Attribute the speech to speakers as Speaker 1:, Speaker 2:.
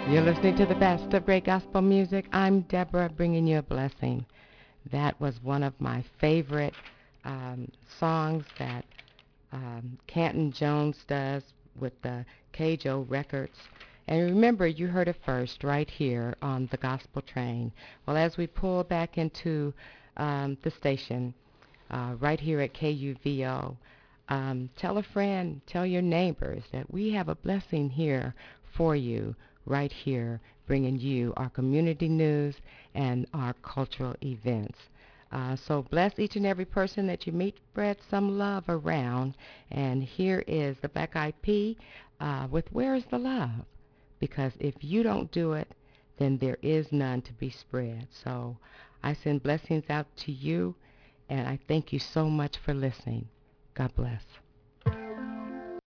Speaker 1: You're listening to the best of great gospel music. I'm Deborah, bringing you a blessing. That was one of my favorite songs that Canton Jones does with the KJO Records. And remember, you heard it first right here on the Gospel Train. Well, as we pull back into the station right here at KUVO, tell a friend, tell your neighbors that we have a blessing here for you right here, bringing you our community news and our cultural events. So bless each and every person that you meet, spread some love around. And here is the Black Eyed Pea with Where is the Love? Because if you don't do it, then there is none to be spread. So I send blessings out to you, and I thank you so much for listening. God bless.